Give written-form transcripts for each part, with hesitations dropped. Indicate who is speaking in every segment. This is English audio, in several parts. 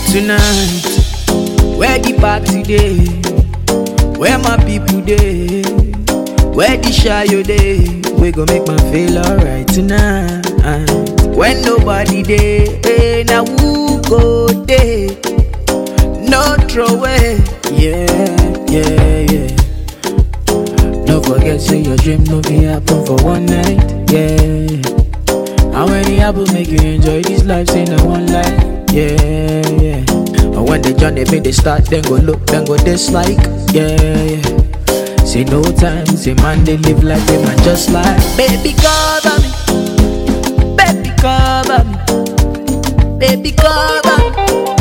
Speaker 1: Tonight, where the party day? Where my people day? Where the shy you day? We gon' make man feel alright tonight. When nobody day, hey, now who go day? No throw away, yeah, yeah, yeah. Don't forget, say your dream no be happen for one night, yeah. How many happen make you enjoy this life, say no one life, yeah, yeah. And when the journey make they start, then go look, then go dislike, yeah, yeah. Say no time, say man they live like they man just like. Baby cover me, baby cover me, baby cover me.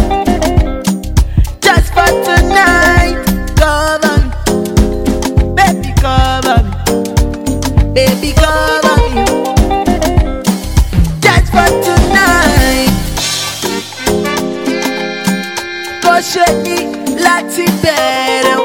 Speaker 1: Just for tonight, cover me, baby cover me, baby cover me. Just for tonight. Kò ṣe ní láti bẹ̀rẹ̀ o.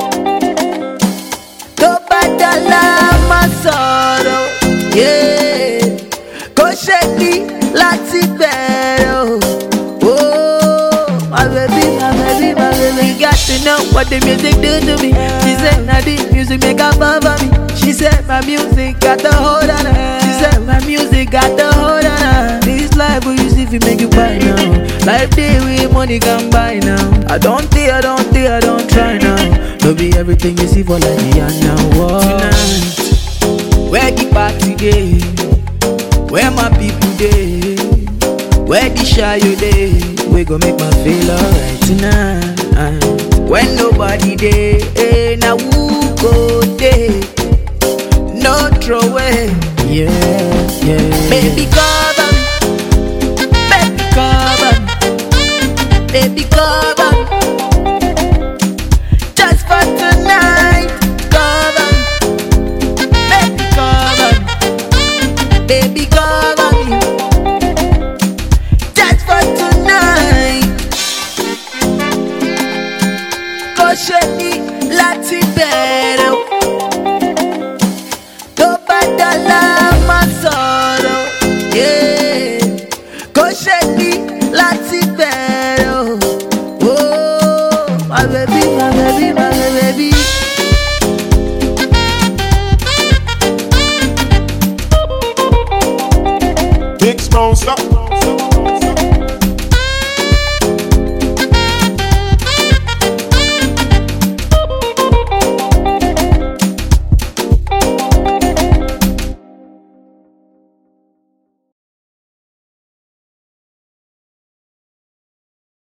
Speaker 1: Tó bá dọ̀la má sọ̀rọ̀, yeah. Kò ṣe ní láti bẹ̀rẹ̀ o. Oh, my baby, my baby, my baby. You got to know what the music do to me. She said, now the music make her bother me. She said, my music got the hold on her. She said, my music got the hold on her. This life will use if you make you buy now. Life day with money can buy now. I don't try now. No be everything you see for like me and now. Whoa. Tonight, where the party day? Where my people day? Where the shy you day? We gon' make man feel alright tonight. When nobody day, hey, now who go day? No throw away, yeah, yeah. Baby cover me, baby cover me, baby cover me. Just for tonight, cover me, baby cover me, baby cover me. Just for tonight. Kò ṣe ní láti bẹ̀rẹ̀ o. Tó bá dọ̀la